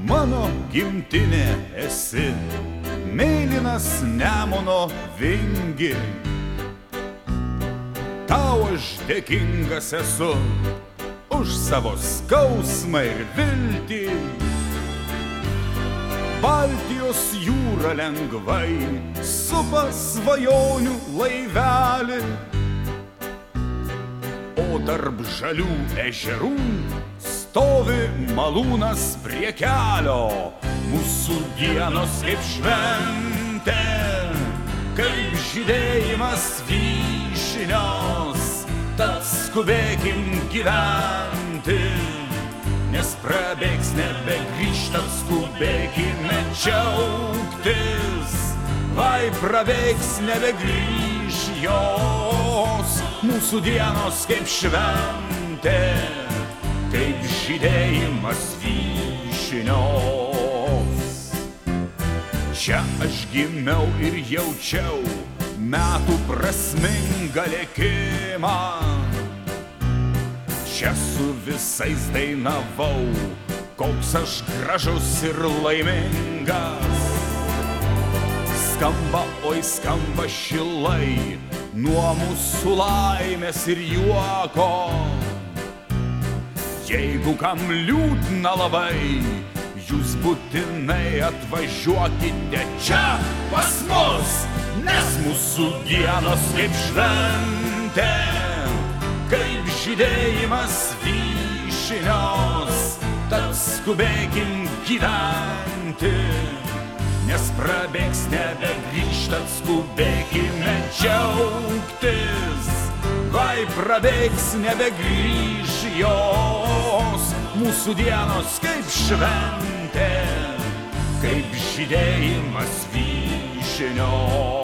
mano gimtinė esi, mėlynas Nemuno vingi. Tau aš dėkingas esu už savo skausmą ir viltį. Baltijos jūra lengvai supa svajonių laivelį, o tarp žalių ežerų stovi malūnas prie kelio. Mūsų dienos kaip šventė, kaip žydėjimas vyšnios, tad skubėkim gyventi, nes prabėgs nebegrįš, tad skubėkime džiaugtis. Vai prabėgs nebegrįš jos, mūsų dienos kaip šventė, kaip žydėjimas vyšnios. Čia aš gimiau ir jaučiau metų prasmingą lėkimą. Čia su visais dainavau, koks aš gražus ir laimingas. Skamba, oi skamba šilai nuo mūsų laimės ir juoko. Jeigu kam liūdna labai, jūs būtinai atvažiuokite čia pas mus, nes mūsų dienos kaip šventė, kaip žydėjimas vyšnios, tad skubėkim gyventi, nes prabėgs nebegrįš, tad skubėkime džiaugtis. Vai prabėgs nebegrįš jos, mūsų dienos kaip šventė, kaip žydėjimas vyšnios.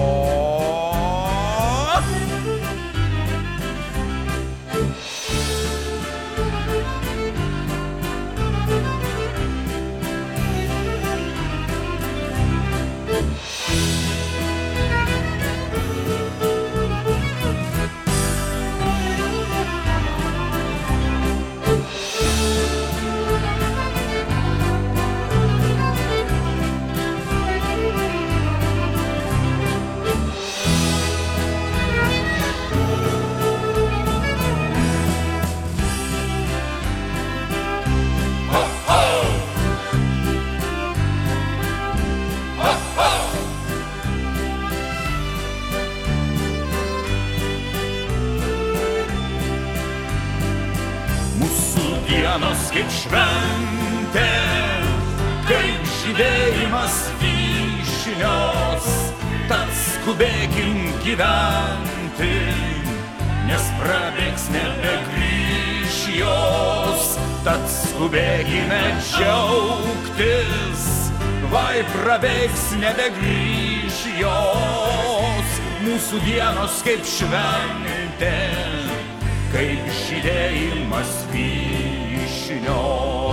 Dienos kaip šventė, kaip žydėjimas vyšnios, tad skubėkim gyventi, nes prabėgs nebegrįš jos, tad skubėkime džiaugtis. Vai prabėgs nebegrįš jos, mūsų dienos kaip šventė, kaip žydėjimas vyšnios.